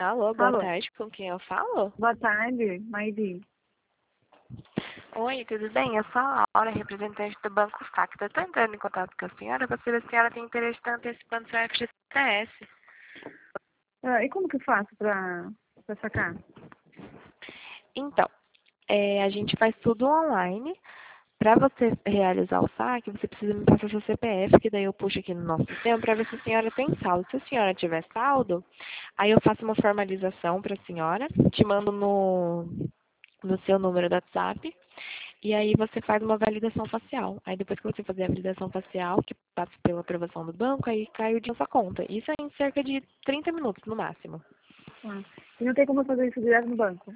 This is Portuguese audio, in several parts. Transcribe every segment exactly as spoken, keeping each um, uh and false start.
Alô, boa Alô, tarde, com quem eu falo? boa tarde, Maidi. Oi, tudo bem? Eu sou a Laura, representante do Banco Facta. Estou entrando em contato com a senhora para saber se a senhora tem interesse em antecipando seu F G T S. Ah, e como que eu faço pra, pra sacar? Então, é, a gente faz tudo online. Para você realizar o saque, você precisa me passar seu C P F, que daí eu puxo aqui no nosso sistema para ver se a senhora tem saldo. Se a senhora tiver saldo, aí eu faço uma formalização para a senhora, te mando no, no seu número do WhatsApp. E aí você faz uma validação facial. Aí depois que você fazer a validação facial, que passa pela aprovação do banco, aí cai o dinheiro na sua conta. Isso é em cerca de trinta minutos no máximo. Ah, e não tem como eu fazer isso direto no banco?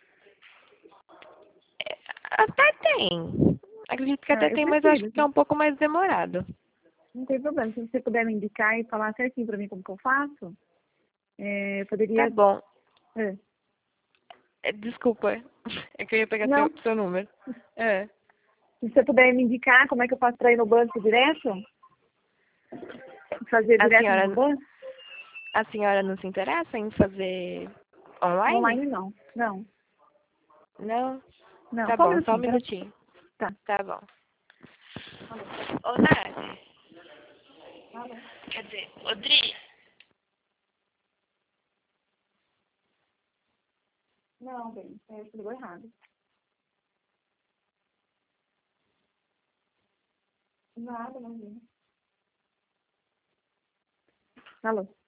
É, até tem. Acredito que Ah, até eu tem, mas eu acho preciso, que é um pouco mais demorado. não tem problema. Se você puder me indicar e falar certinho pra mim como que eu faço, é, eu Tá poderia... bom. É. É, desculpa. É que eu ia pegar Não, seu, seu número. É. se você puder me indicar como é que eu faço pra ir no banco direto, fazer A direto no senhora, banco, a senhora não se interessa em fazer online? online não. Não, Não? não. Tá Só um bom, só um minutinho, pera. minutinho. Tá. Tá bom. Ô, Nath. Alô. Quer dizer, Odri. Não, bem, é, você ligou errado. Nada, imagina. Alô.